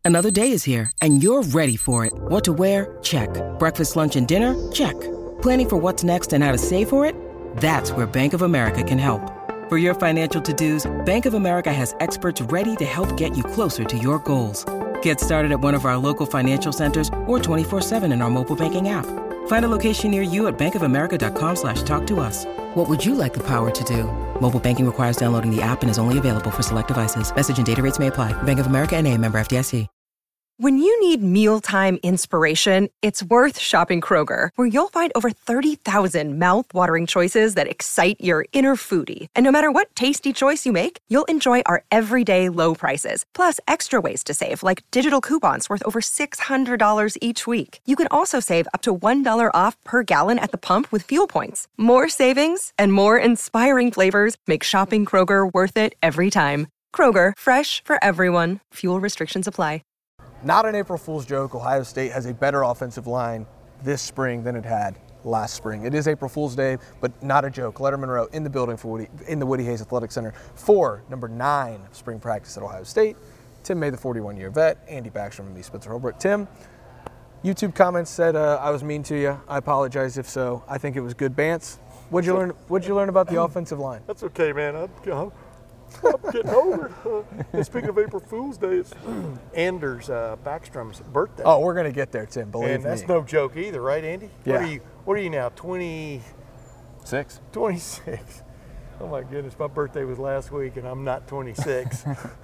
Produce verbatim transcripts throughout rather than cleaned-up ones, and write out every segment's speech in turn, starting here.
Another day is here, and you're ready for it. What to wear? Check. Breakfast, lunch, and dinner? Check. Planning for what's next and how to save for it? That's where Bank of America can help. For your financial to-dos, Bank of America has experts ready to help get you closer to your goals. Get started at one of our local financial centers or twenty-four seven in our mobile banking app. Find a location near you at bankofamerica.com slash talk to us. What would you like the power to do? Mobile banking requires downloading the app and is only available for select devices. Message and data rates may apply. Bank of America N A, member F D I C. When you need mealtime inspiration, it's worth shopping Kroger, where you'll find over thirty thousand mouth-watering choices that excite your inner foodie. And no matter what tasty choice you make, you'll enjoy our everyday low prices, plus extra ways to save, like digital coupons worth over six hundred dollars each week. You can also save up to one dollar off per gallon at the pump with fuel points. More savings and more inspiring flavors make shopping Kroger worth it every time. Kroger, fresh for everyone. Fuel restrictions apply. Not an April Fool's joke, Ohio State has a better offensive line this spring than it had last spring. It is April Fool's Day, but not a joke. Letterman Monroe in the building for Woody, in the Woody Hayes Athletic Center for number nine spring practice at Ohio State. Tim May, the forty-one-year vet, Andy Backstrom, and me, Spencer Holbrook. Tim, YouTube comments said uh, I was mean to you. I apologize if so. I think it was good bants. What'd you learn? What'd you learn about the offensive line? That's okay, man. I'm, I'm, I'm getting older. Uh, and speaking of April Fool's Day, it's Anders uh, Backstrom's birthday. Oh, we're gonna get there, Tim. Believe and me. that's no joke either, right, Andy? Yeah. What are you? What are you now? Twenty. Six. Twenty-six. Oh my goodness, my birthday was last week, and I'm not twenty-six.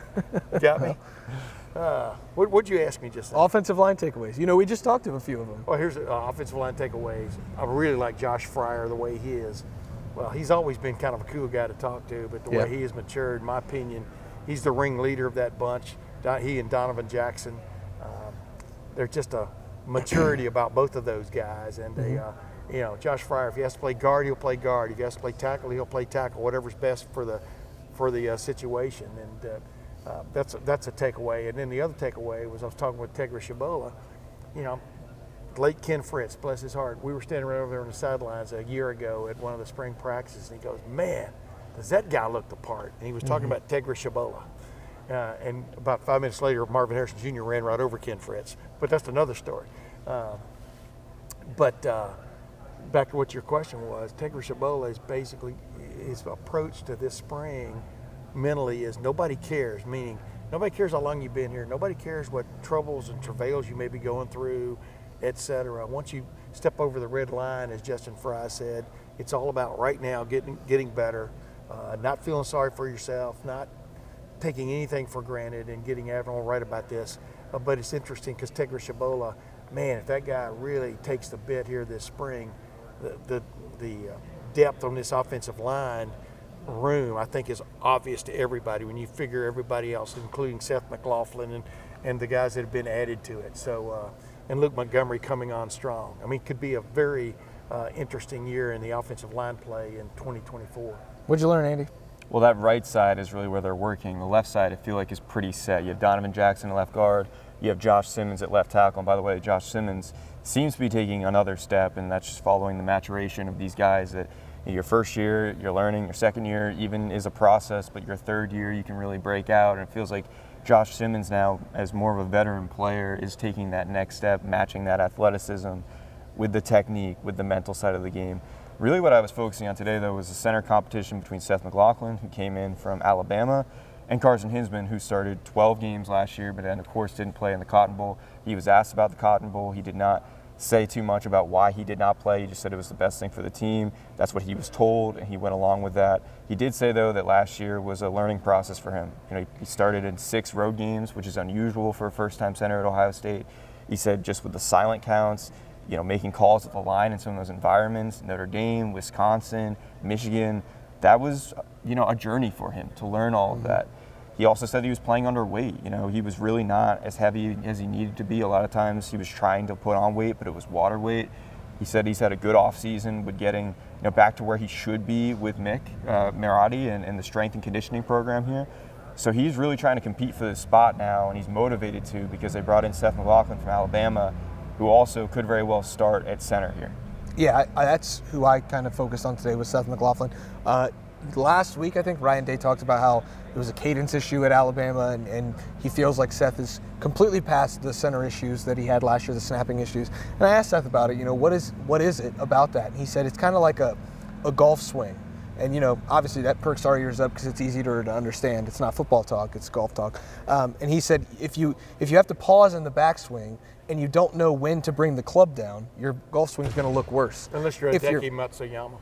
Got me. Uh, what would you ask me just now? Offensive line takeaways. You know, we just talked to a few of them. Well, here's uh, offensive line takeaways. I really like Josh Fryer the way he is. Well, he's always been kind of a cool guy to talk to, but the Yeah. way he has matured, in my opinion, he's the ringleader of that bunch. Don- He and Donovan Jackson, um, there's just a maturity about both of those guys. And they, uh, you know, Josh Fryer, if he has to play guard, he'll play guard. If he has to play tackle, he'll play tackle. Whatever's best for the for the uh, situation. And uh, uh, that's a, that's a takeaway. And then the other takeaway was I was talking with Tegra Shabola. You know, late Ken Fritz, bless his heart. We were standing right over there on the sidelines a year ago at one of the spring practices, and he goes, "Man, does that guy look the part?" And he was talking about Tegra Shabola. Uh, and about five minutes later, Marvin Harrison Junior ran right over Ken Fritz. But that's another story. Uh, but uh, back to what your question was, Tegra Shabola is basically, his approach to this spring mentally is nobody cares, meaning nobody cares how long you've been here. Nobody cares what troubles and travails you may be going through, et cetera. Once you step over the red line, as Justin Fry said, it's all about right now getting getting better, uh, not feeling sorry for yourself, not taking anything for granted, and getting everyone right about this. Uh, but it's interesting because Tegra Shabola, man, if that guy really takes the bit here this spring, the the, the uh, depth on this offensive line room, I think, is obvious to everybody when you figure everybody else, including Seth McLaughlin and, and the guys that have been added to it. So, uh, and Luke Montgomery coming on strong. I mean, it could be a very uh, interesting year in the offensive line play in twenty twenty-four. What'd you learn, Andy? Well, that right side is really where they're working. The left side, I feel like, is pretty set. You have Donovan Jackson at left guard. You have Josh Simmons at left tackle. And by the way, Josh Simmons seems to be taking another step, and that's just following the maturation of these guys that your first year, you're learning. Your second year even is a process, but your third year, you can really break out. And it feels like Josh Simmons now, as more of a veteran player, is taking that next step, matching that athleticism with the technique, with the mental side of the game. Really what I was focusing on today, though, was the center competition between Seth McLaughlin, who came in from Alabama, and Carson Hinsman, who started twelve games last year, but then, of course, didn't play in the Cotton Bowl. He was asked about the Cotton Bowl. He did not say too much about why he did not play. He just said it was the best thing for the team. That's what he was told, and he went along with that. He did say, though, that last year was a learning process for him. You know, he started in six road games, which is unusual for a first-time center at Ohio State. He said just with the silent counts, you know, making calls at the line in some of those environments, Notre Dame, Wisconsin, Michigan, that was, you know, a journey for him to learn all of that. He also said he was playing underweight. You know, he was really not as heavy as he needed to be. A lot of times he was trying to put on weight, but it was water weight. He said he's had a good offseason with getting, you know, back to where he should be with Mick uh, Marotti and, and the strength and conditioning program here. So he's really trying to compete for this spot now, and he's motivated to because they brought in Seth McLaughlin from Alabama, who also could very well start at center here. Yeah, I, I, that's who I kind of focused on today was Seth McLaughlin. Uh, last week, I think Ryan Day talked about how there was a cadence issue at Alabama, and, and he feels like Seth is completely past the center issues that he had last year, the snapping issues. And I asked Seth about it. You know, what is what is it about that? And he said it's kind of like a, a golf swing. And, you know, obviously that perks our ears up because it's easier to understand. It's not football talk, it's golf talk. Um, and he said if you if you have to pause in the backswing and you don't know when to bring the club down, your golf swing is going to look worse. Unless you're a If Hideki Matsuyama.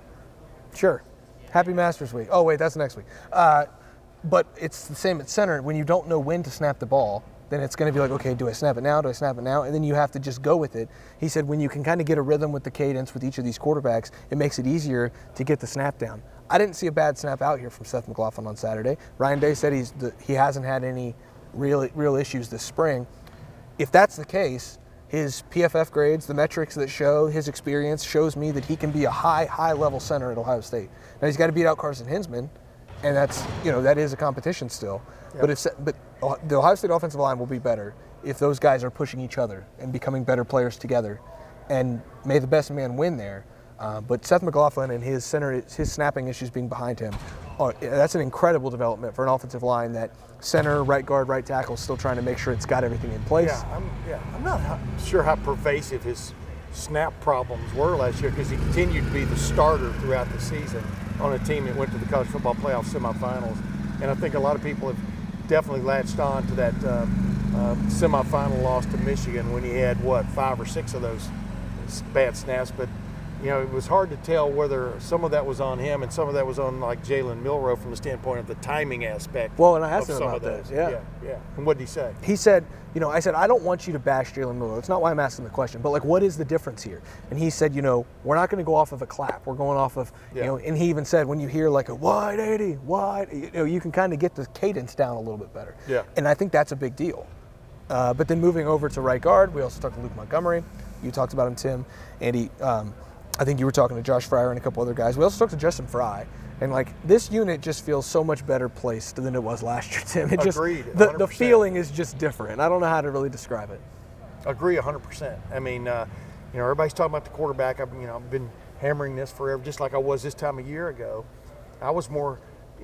Sure. Happy Masters Week. Oh, wait, that's next week. Uh, but it's the same at center. When you don't know when to snap the ball, then it's going to be like, okay, do I snap it now? Do I snap it now? And then you have to just go with it. He said when you can kind of get a rhythm with the cadence with each of these quarterbacks, it makes it easier to get the snap down. I didn't see a bad snap out here from Seth McLaughlin on Saturday. Ryan Day said he's the, he hasn't had any real, real issues this spring. If that's the case, his P F F grades, the metrics that show his experience, shows me that he can be a high, high-level center at Ohio State. Now, he's got to beat out Carson Hinsman, and that's, you know, that is a competition still. Yeah. But if but the Ohio State offensive line will be better if those guys are pushing each other and becoming better players together. And may the best man win there. Uh, but Seth McLaughlin and his center, his snapping issues being behind him, are, that's an incredible development for an offensive line that center, right guard, right tackle is still trying to make sure it's got everything in place. Yeah, I'm, yeah, I'm not how, sure how pervasive his snap problems were last year because he continued to be the starter throughout the season on a team that went to the college football playoff semifinals. And I think a lot of people have definitely latched on to that uh, uh, semifinal loss to Michigan when he had, what, five or six of those bad snaps. But you know, it was hard to tell whether some of that was on him and some of that was on like Jalen Milroe from the standpoint of the timing aspect. Well, and I asked of him some about of those. that. Yeah. yeah, yeah. And what did he say? He said, you know, I said, I don't want you to bash Jalen Milroe. It's not why I'm asking the question, but like, what is the difference here? And he said, you know, we're not going to go off of a clap. We're going off of, yeah. you know, and he even said, when you hear like a wide eighty, wide, you know, you can kind of get the cadence down a little bit better. Yeah. And I think that's a big deal. Uh, but then moving over to right guard, we also talked to Luke Montgomery. You talked about him, Tim. Andy, um, I think you were talking to Josh Fryer and a couple other guys. We also talked to Justin Fry. And, like, this unit just feels so much better placed than it was last year, Tim. It just, Agreed. The, the feeling is just different. I don't know how to really describe it. Agree one hundred percent. I mean, uh, you know, everybody's talking about the quarterback. I've, you know, I've been hammering this forever, just like I was this time a year ago. I was more,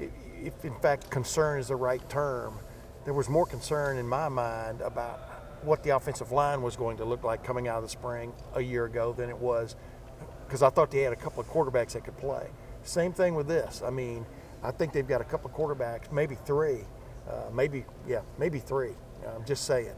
if in fact concern is the right term, there was more concern in my mind about what the offensive line was going to look like coming out of the spring a year ago than it was, because I thought they had a couple of quarterbacks that could play. Same thing with this. I mean, I think they've got a couple of quarterbacks, maybe three, uh, maybe, yeah, maybe three. I'm just saying.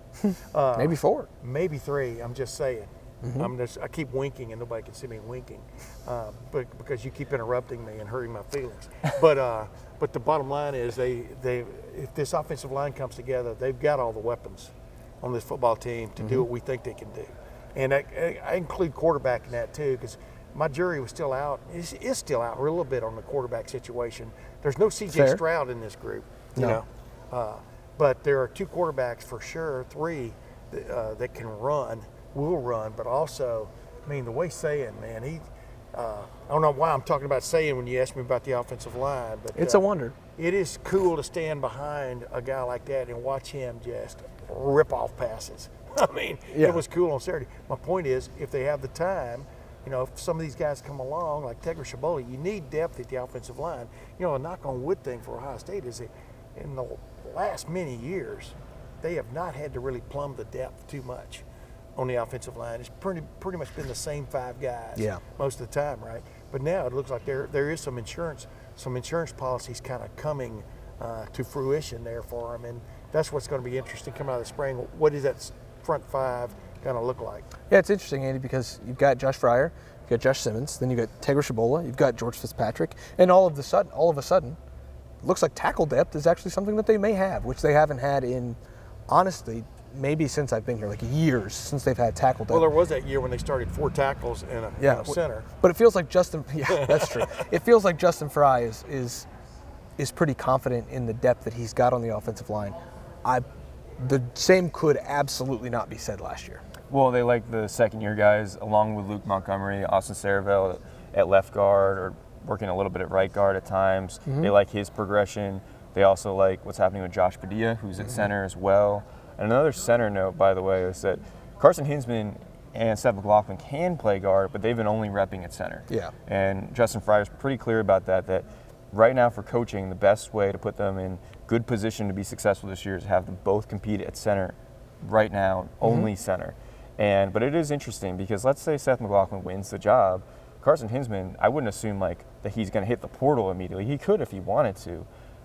Uh, maybe four. Maybe three, I'm just saying. Mm-hmm. I'm just, I keep winking and nobody can see me winking, uh, but because you keep interrupting me and hurting my feelings. But uh, but the bottom line is they, they if this offensive line comes together, they've got all the weapons on this football team to Mm-hmm. do what we think they can do. And I, I include quarterback in that too, because my jury was still out, is, is still out a little bit on the quarterback situation. There's no C J Fair. Stroud in this group, you No. know. Uh, but there are two quarterbacks for sure, three that, uh, that can run, will run, but also, I mean, the way Sayin, man, he, uh, I don't know why I'm talking about Sayin when you ask me about the offensive line, but It's uh, a wonder. It is cool to stand behind a guy like that and watch him just rip off passes. I mean, Yeah. it was cool on Saturday. My point is, if they have the time, you know, if some of these guys come along, like Tegra Shabola, you need depth at the offensive line. You know, a knock on wood thing for Ohio State is that in the last many years, they have not had to really plumb the depth too much on the offensive line. It's pretty pretty much been the same five guys Yeah. most of the time, right? But now it looks like there there is some insurance some insurance policies kind of coming uh, to fruition there for them, and that's what's going to be interesting coming out of the spring. What is that front five going to look like? Yeah, it's interesting, Andy, because you've got Josh Fryer, you've got Josh Simmons, then you've got Tegra Shabola, you've got George Fitzpatrick, and all of the sudden, all of a sudden, it looks like tackle depth is actually something that they may have, which they haven't had in, honestly, maybe since I've been here, like years since they've had tackle depth. Well, there was that year when they started four tackles and a, yeah, and a center. But it feels like Justin. Yeah, that's true. It feels like Justin Fry is is is pretty confident in the depth that he's got on the offensive line. I, the same could absolutely not be said last year. Well, they like the second-year guys, along with Luke Montgomery, Austin Saraville at left guard, or working a little bit at right guard at times. Mm-hmm. They like his progression. They also like what's happening with Josh Padilla, who's at mm-hmm. center as well. And another center note, by the way, is that Carson Hinsman and Seth McLaughlin can play guard, but they've been only repping at center. Yeah. And Justin Fryer's pretty clear about that, that right now for coaching, the best way to put them in good position to be successful this year is have them both compete at center right now, only mm-hmm. center. And But it is interesting because let's say Seth McLaughlin wins the job. Carson Hinsman, I wouldn't assume like that he's going to hit the portal immediately. He could if he wanted to.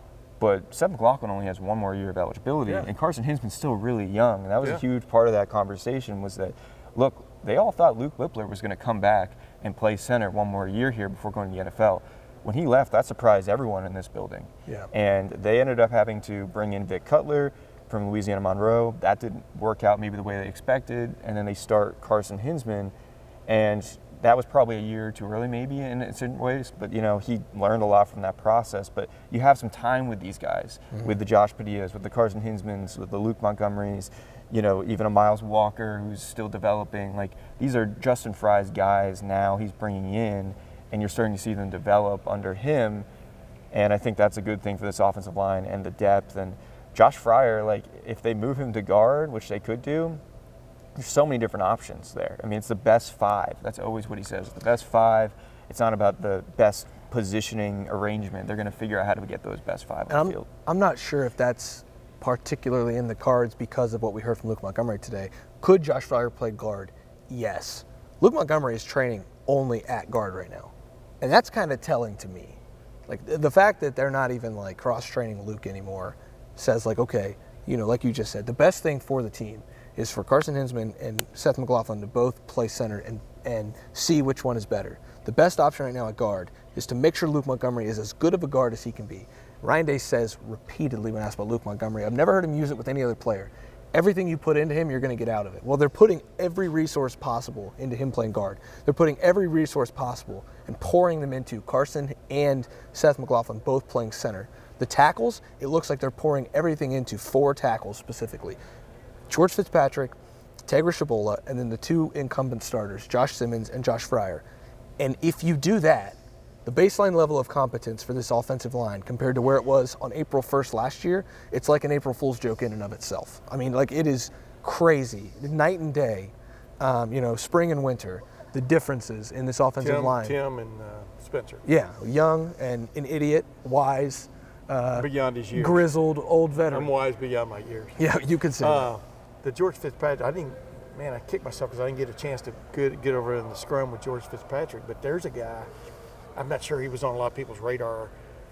But Seth McLaughlin only has one more year of eligibility, yeah. and Carson Hinsman's still really young. And that was yeah. a huge part of that conversation was that, look, they all thought Luke Whippler was going to come back and play center one more year here before going to the N F L. When he left, that surprised everyone in this building. Yeah. And they ended up having to bring in Vic Cutler from Louisiana Monroe. That didn't work out maybe the way they expected. And then they start Carson Hinsman, and that was probably a year too early maybe in certain ways, but you know, he learned a lot from that process. But you have some time with these guys, mm-hmm. with the Josh Padillas, with the Carson Hinsmans, with the Luke Montgomerys, you know, even a Miles Walker who's still developing. Like, these are Justin Fry's guys now he's bringing in, and you're starting to see them develop under him. And I think that's a good thing for this offensive line and the depth. And Josh Fryer, like, if they move him to guard, which they could do, there's so many different options there. I mean, it's the best five. That's always what he says. The best five. It's not about the best positioning arrangement. They're going to figure out how to get those best five on I'm, the field. I'm not sure if that's particularly in the cards because of what we heard from Luke Montgomery today. Could Josh Fryer play guard? Yes. Luke Montgomery is training only at guard right now. And that's kind of telling to me. Like, the fact that they're not even, like, cross-training Luke anymore says, like, okay, you know, like you just said, the best thing for the team is for Carson Hinsman and Seth McLaughlin to both play center and, and see which one is better. The best option right now at guard is to make sure Luke Montgomery is as good of a guard as he can be. Ryan Day says repeatedly when asked about Luke Montgomery, I've never heard him use it with any other player. Everything you put into him, you're going to get out of it. Well, they're putting every resource possible into him playing guard. They're putting every resource possible and pouring them into Carson and Seth McLaughlin both playing center. The tackles, it looks like they're pouring everything into four tackles specifically. George Fitzpatrick, Tegra Shabola, and then the two incumbent starters, Josh Simmons and Josh Fryer. And if you do that, the baseline level of competence for this offensive line compared to where it was on April first last year, it's like an April Fool's joke in and of itself. I mean, like, it is crazy. Night and day, um, you know, spring and winter, the differences in this offensive Tim, line. Tim and uh, Spencer. Yeah, young and an idiot, wise, uh, beyond his years. Grizzled, old veteran. I'm wise beyond my years. Yeah, you could say uh, that. The George Fitzpatrick, I didn't, man, I kicked myself because I didn't get a chance to get, get over in the scrum with George Fitzpatrick. But there's a guy, I'm not sure he was on a lot of people's radar.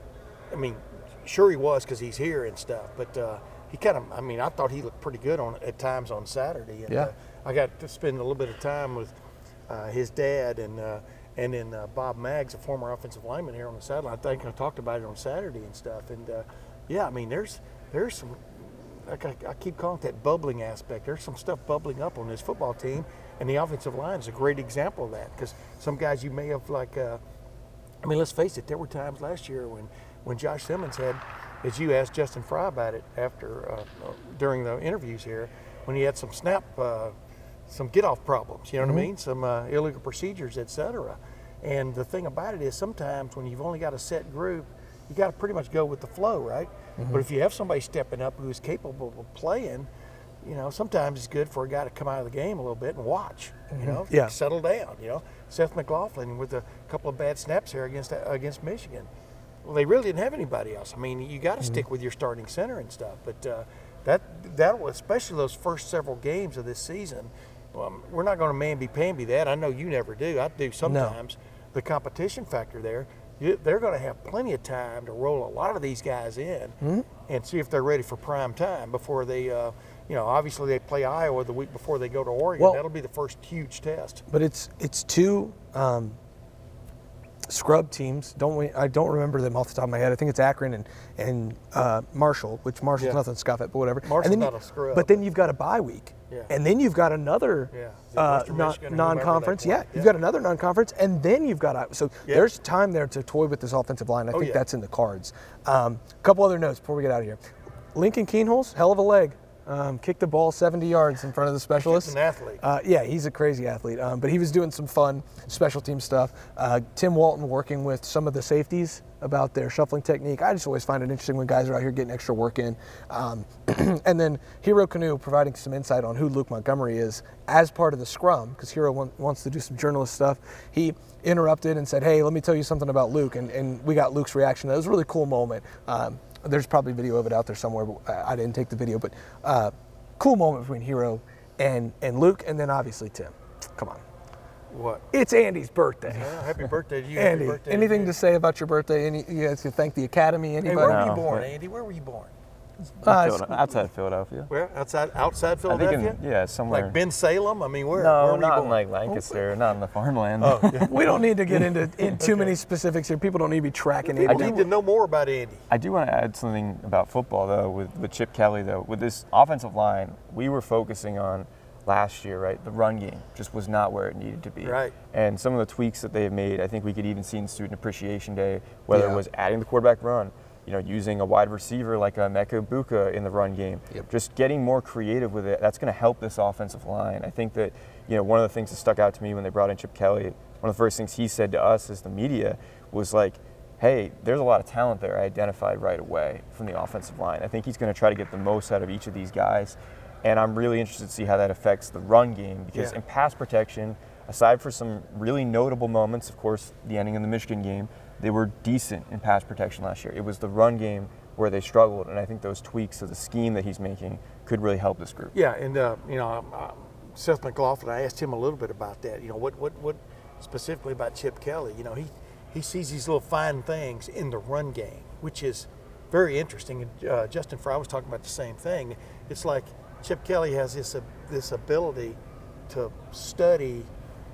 I mean, sure he was because he's here and stuff. But uh, he kind of, I mean, I thought he looked pretty good on at times on Saturday. And, yeah. Uh, I got to spend a little bit of time with uh, his dad and uh, and then uh, Bob Maggs, a former offensive lineman here on the sideline. I think I talked about it on Saturday and stuff. And uh, yeah, I mean, there's there's some. Like I, I keep calling it that bubbling aspect. There's some stuff bubbling up on this football team, and the offensive line is a great example of that. Because some guys you may have like, uh, I mean, let's face it. There were times last year when, when Josh Simmons had, as you asked Justin Fry about it after uh, during the interviews here, when he had some snap, uh, some get-off problems. You know mm-hmm. what I mean? Some uh, illegal procedures, et cetera. And the thing about it is, sometimes when you've only got a set group, you got to pretty much go with the flow, right? Mm-hmm. But if you have somebody stepping up who is capable of playing, you know, sometimes it's good for a guy to come out of the game a little bit and watch, mm-hmm. you know, yeah. settle down, you know. Seth McLaughlin with a couple of bad snaps here against against Michigan. Well, they really didn't have anybody else. I mean, you got to mm-hmm. stick with your starting center and stuff. But uh, that, that especially those first several games of this season, well, we're not going to mamby-pamby that. I know you never do. I do sometimes. No. The competition factor there, they're going to have plenty of time to roll a lot of these guys in mm-hmm. and see if they're ready for prime time before they, uh, you know, obviously they play Iowa the week before they go to Oregon. Well, that'll be the first huge test. But it's it's two um, scrub teams. Don't we, I don't remember them off the top of my head. I think it's Akron and and uh, Marshall, which Marshall's yeah. nothing to scoff at, but whatever. Marshall's and then not you, a scrub. But then you've got a bye week. Yeah. And then you've got another yeah. uh, non, non-conference. Yeah, you've got another non-conference, and then you've got so yeah. there's time there to toy with this offensive line. I think oh, yeah. that's in the cards. A um, couple other notes before we get out of here. Lincoln Kienholz, hell of a leg. Um, kicked the ball seventy yards in front of the specialists. He's an athlete. Uh, yeah, he's a crazy athlete. Um, but he was doing some fun special team stuff. Uh, Tim Walton working with some of the safeties about their shuffling technique. I just always find it interesting when guys are out here getting extra work in. Um, and then Hero Canoe providing some insight on who Luke Montgomery is as part of the scrum, because Hero want, wants to do some journalist stuff. He interrupted and said, hey, let me tell you something about Luke. And, and we got Luke's reaction. That was a really cool moment. Um, There's probably video of it out there somewhere, but I didn't take the video. But uh, cool moment between Hero and, and Luke, and then obviously Tim. Come on. What? It's Andy's birthday. Yeah, happy birthday to you. Andy, happy birthday anything to, to say about your birthday? Any, you guys can thank the Academy, anybody? Hey, where were No, you born, but- Andy? Where were you born? Uh, Philadelphia, outside Philadelphia. Where? Outside outside I Philadelphia? think in, yeah, somewhere. Like Ben Salem? I mean, where? no, where were not you in born? like Lancaster, not in the farmland. Oh, yeah. we don't need to get into in too many specifics here. People don't need to be tracking People Andy. need to know more about Andy. I do want to add something about football, though, with, with Chip Kelly, though. With this offensive line, we were focusing on last year, right? The run game just was not where it needed to be. Right. And some of the tweaks that they have made, I think we could even see in Student Appreciation Day, whether Yeah. it was adding the quarterback run, you know, using a wide receiver like a Emeka Buka in the run game, Yep. just getting more creative with it. That's going to help this offensive line. I think that, you know, one of the things that stuck out to me when they brought in Chip Kelly, one of the first things he said to us as the media was like, hey, there's a lot of talent there I identified right away from the offensive line. I think he's going to try to get the most out of each of these guys. And I'm really interested to see how that affects the run game, because Yeah. in pass protection, aside for some really notable moments, of course, the ending of the Michigan game, they were decent in pass protection last year. It was the run game where they struggled, and I think those tweaks to the scheme that he's making could really help this group. Yeah, and uh, you know, um, uh, Seth McLaughlin, I asked him a little bit about that. You know, what what what specifically about Chip Kelly? You know, he he sees these little fine things in the run game, which is very interesting. And uh, Justin Fry was talking about the same thing. It's like Chip Kelly has this uh, this ability to study.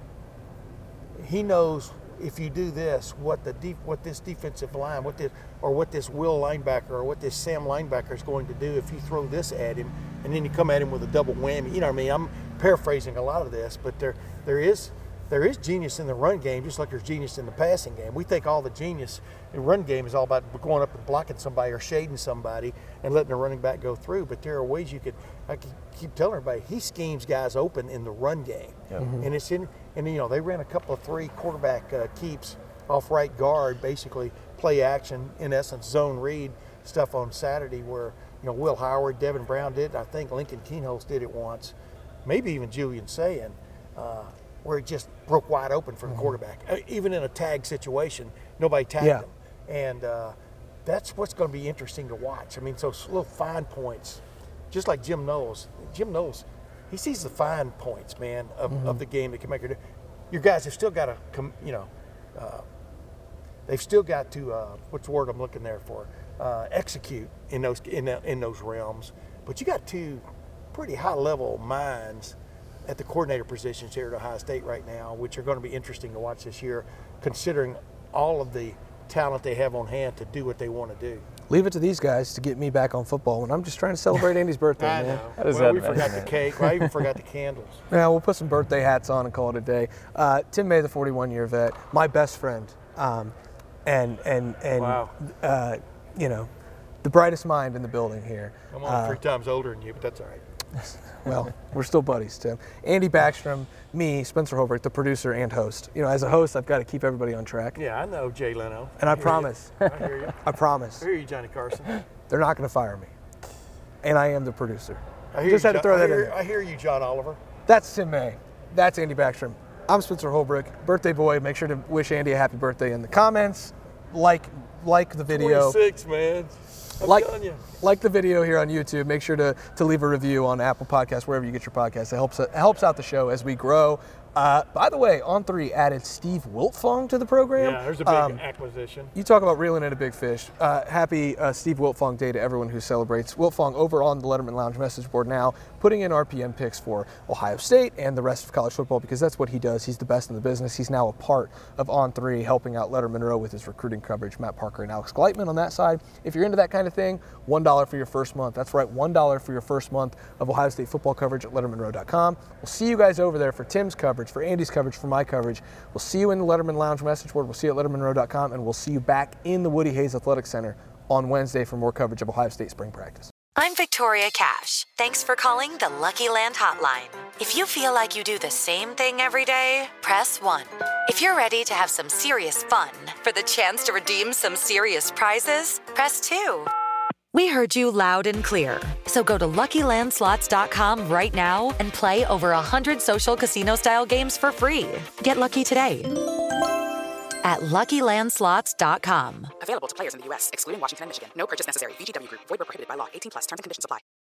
He knows if you do this, what the def- what this defensive line, what this or what this Will linebacker or what this Sam linebacker is going to do if you throw this at him, and then you come at him with a double whammy. You know what I mean? I'm paraphrasing a lot of this, but there there is there is genius in the run game, just like there's genius in the passing game. We think all the genius in run game is all about going up and blocking somebody or shading somebody and letting the running back go through. But there are ways you could. I keep telling everybody he schemes guys open in the run game, Yep. Mm-hmm. and it's in. And you know they ran a couple of three quarterback uh, keeps off right guard, basically play action, in essence zone read stuff on Saturday, where you know Will Howard, Devin Brown did. I think Lincoln Keenholz did it once, maybe even Julian Sayin, uh, where it just broke wide open for the Mm-hmm. quarterback. Uh, even in a tag situation, nobody tagged Yeah. him, and uh, that's what's going to be interesting to watch. I mean, so little fine points, just like Jim Knowles. Jim Knowles, he sees the fine points, man, of, Mm-hmm. of the game that can make it. Your guys have still got to, come, you know, uh, they've still got to. Uh, what's the word I'm looking there for? Uh, execute in those in, the, in those realms. But you got two pretty high level minds at the coordinator positions here at Ohio State right now, which are going to be interesting to watch this year, considering all of the talent they have on hand to do what they want to do. Leave it to these guys to get me back on football when I'm just trying to celebrate Andy's birthday, I man. know. How does Well, that we matter, forgot the man? cake. I even forgot the candles. Yeah, we'll put some birthday hats on and call it a day. Uh, Tim May, the forty-one-year vet, my best friend, um, and and and Wow. uh, you know, the brightest mind in the building here. I'm only Uh, three times older than you, but that's all right. Well, we're still buddies, Tim. Andy Backstrom, me, Spencer Holbrook, the producer and host. You know, as a host, I've got to keep everybody on track. Yeah, I know Jay Leno. And I hear you. promise, I hear you. I promise, I hear you, Johnny Carson. they're not going to fire me. And I am the producer. I hear Just you, had to John- throw I that hear, in there. I hear you, John Oliver. That's Tim May. That's Andy Backstrom. I'm Spencer Holbrook, birthday boy. Make sure to wish Andy a happy birthday in the comments. Like, like the video. twenty-six, man. I'm Like, telling you. like the video here on YouTube. Make sure to, to leave a review on Apple Podcasts, wherever you get your podcasts. It helps it helps out the show as we grow. Uh, by the way, On three added Steve Wiltfong to the program. Yeah, there's a big Um, acquisition. You talk about reeling in a big fish. Uh, happy uh, Steve Wiltfong Day to everyone who celebrates. Wiltfong over on the Letterman Lounge message board now, putting in R P M picks for Ohio State and the rest of college football, because that's what he does. He's the best in the business. He's now a part of On three, helping out Letterman Row with his recruiting coverage. Matt Parker and Alex Gleitman on that side. If you're into that kind of thing, one dollar for your first month. That's right, one dollar for your first month of Ohio State football coverage at letterman row dot com. We'll see you guys over there for Tim's coverage, for Andy's coverage, for my coverage. We'll see you in the Letterman Lounge message board. We'll see you at letterman row dot com, and we'll see you back in the Woody Hayes Athletic Center on Wednesday for more coverage of Ohio State spring practice. I'm Victoria Cash. Thanks for calling the Lucky Land Hotline. If you feel like you do the same thing every day, press one. If you're ready to have some serious fun for the chance to redeem some serious prizes, press two. We heard you loud and clear. So go to Lucky Land Slots dot com right now and play over one hundred social casino-style games for free. Get lucky today at Lucky Land Slots dot com. Available to players in the U S, excluding Washington and Michigan. No purchase necessary. V G W Group. Void where prohibited by law. eighteen plus. Terms and conditions apply.